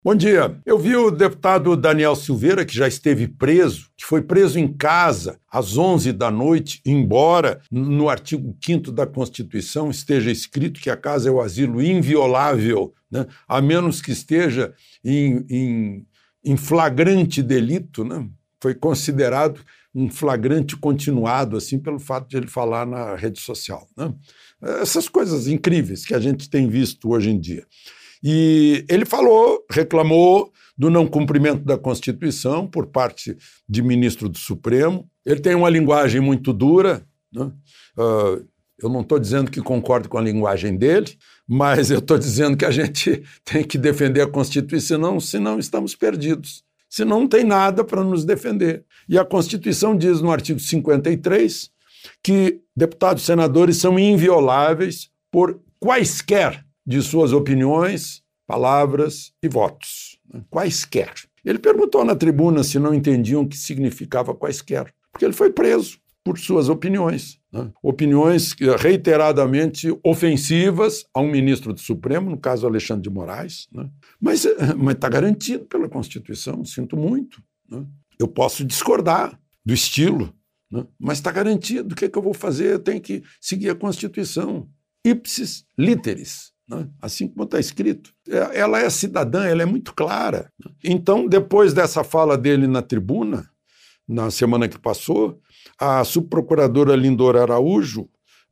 Bom dia. Eu vi o deputado Daniel Silveira, que já esteve preso, que foi preso em casa às 11 da noite, embora no artigo 5º da Constituição esteja escrito que a casa é o asilo inviolável, né? A menos que esteja em flagrante delito, né? Foi considerado um flagrante continuado, assim, pelo fato de ele falar na rede social, né? Essas coisas incríveis que a gente tem visto hoje em dia. E ele reclamou do não cumprimento da Constituição por parte de ministro do Supremo. Ele tem uma linguagem muito dura, né? Eu não estou dizendo que concordo com a linguagem dele, mas eu estou dizendo que a gente tem que defender a Constituição, senão estamos perdidos. Senão não tem nada para nos defender. E a Constituição diz no artigo 53 que deputados e senadores são invioláveis por quaisquer de suas opiniões, palavras e votos. Quaisquer. Ele perguntou na tribuna se não entendiam o que significava quaisquer, porque ele foi preso por suas opiniões, né? Opiniões reiteradamente ofensivas a um ministro do Supremo, no caso Alexandre de Moraes, né? Mas está garantido pela Constituição, sinto muito, né? Eu posso discordar do estilo, né? Mas está garantido. O que é que eu vou fazer? Eu tenho que seguir a Constituição. Ipsis literis. Assim como está escrito. Ela é cidadã, ela é muito clara. Então, depois dessa fala dele na tribuna, na semana que passou, a subprocuradora Lindora Araújo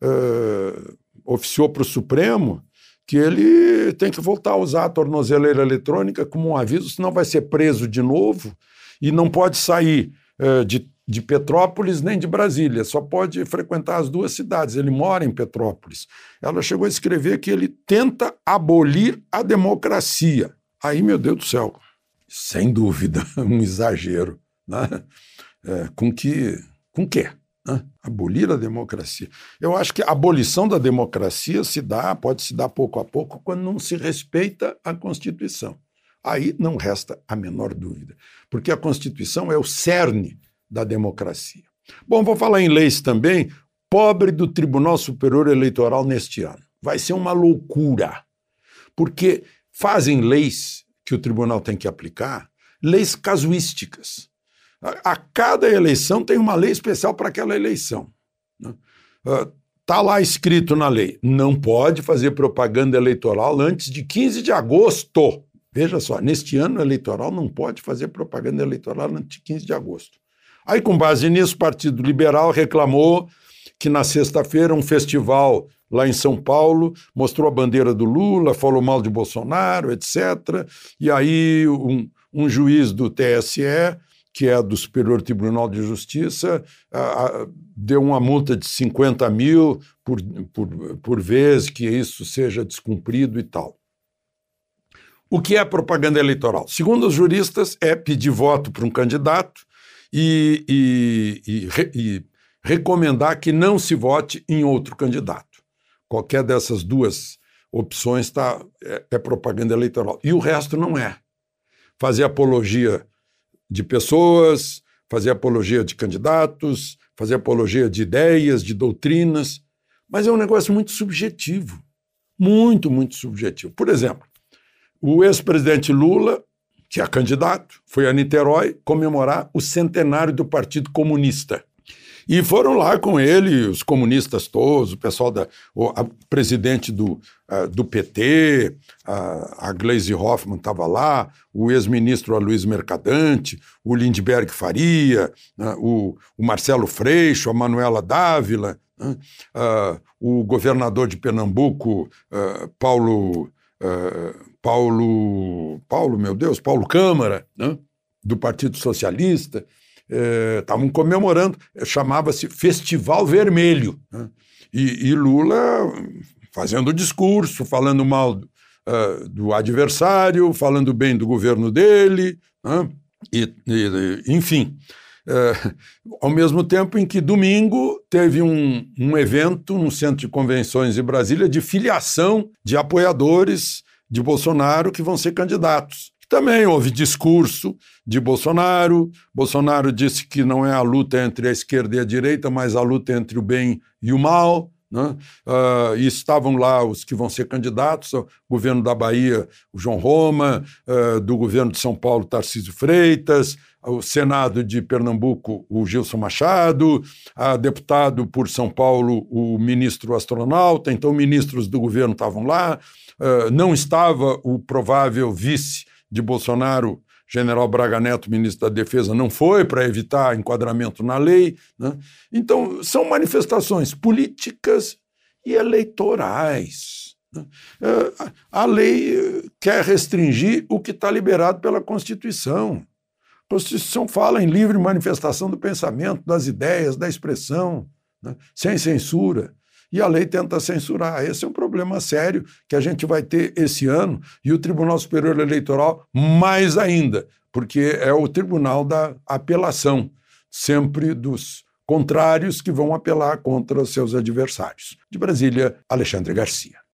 oficiou para o Supremo que ele tem que voltar a usar a tornozeleira eletrônica como um aviso, senão vai ser preso de novo e não pode sair de Petrópolis nem de Brasília, só pode frequentar as duas cidades. Ele mora em Petrópolis. Ela chegou a escrever que ele tenta abolir a democracia. Aí, meu Deus do céu, sem dúvida, um exagero, né? Com quê? Né? Abolir a democracia. Eu acho que a abolição da democracia pode se dar pouco a pouco quando não se respeita a Constituição. Aí não resta a menor dúvida, porque a Constituição é o cerne da democracia. Bom, vou falar em leis também. Pobre do Tribunal Superior Eleitoral neste ano. Vai ser uma loucura, porque fazem leis que o tribunal tem que aplicar, leis casuísticas. A cada eleição tem uma lei especial para aquela eleição. Está lá escrito na lei, não pode fazer propaganda eleitoral antes de 15 de agosto. Veja só, neste ano eleitoral não pode fazer propaganda eleitoral antes de 15 de agosto. Aí, com base nisso, o Partido Liberal reclamou que na sexta-feira um festival lá em São Paulo mostrou a bandeira do Lula, falou mal de Bolsonaro, etc. E aí um juiz do TSE, que é do Superior Tribunal de Justiça, deu uma multa de 50 mil por vez que isso seja descumprido e tal. O que é propaganda eleitoral? Segundo os juristas, é pedir voto para um candidato e recomendar que não se vote em outro candidato. Qualquer dessas duas opções é propaganda eleitoral. E o resto não é. Fazer apologia de pessoas, fazer apologia de candidatos, fazer apologia de ideias, de doutrinas, mas é um negócio muito subjetivo. Muito, muito subjetivo. Por exemplo, o ex-presidente Lula, que é candidato, foi a Niterói comemorar o centenário do Partido Comunista. E foram lá com ele os comunistas todos, o pessoal a presidente do PT, a Gleisi Hoffmann estava lá, o ex-ministro Aloysio Mercadante, o Lindbergh Faria, o Marcelo Freixo, a Manuela Dávila, o governador de Pernambuco, Paulo Câmara, né, do Partido Socialista, estavam comemorando, chamava-se Festival Vermelho, né, e Lula fazendo discurso, falando mal do adversário, falando bem do governo dele, né, enfim. Ao mesmo tempo em que domingo teve um evento no Centro de Convenções de Brasília de filiação de apoiadores de Bolsonaro que vão ser candidatos. Também houve discurso de Bolsonaro. Bolsonaro disse que não é a luta entre a esquerda e a direita, mas a luta entre o bem e o mal, né? E estavam lá os que vão ser candidatos, o governo da Bahia, o João Roma, do governo de São Paulo, Tarcísio Freitas, o Senado de Pernambuco, o Gilson Machado, a deputado por São Paulo, o ministro Astronauta, então ministros do governo estavam lá, não estava o provável vice de Bolsonaro, General Braga Neto, ministro da Defesa, não foi para evitar enquadramento na lei, né? Então, são manifestações políticas e eleitorais, né? A lei quer restringir o que está liberado pela Constituição. A Constituição fala em livre manifestação do pensamento, das ideias, da expressão, né? Sem censura. E a lei tenta censurar. Esse é um problema sério que a gente vai ter esse ano, e o Tribunal Superior Eleitoral mais ainda, porque é o tribunal da apelação, sempre dos contrários que vão apelar contra seus adversários. De Brasília, Alexandre Garcia.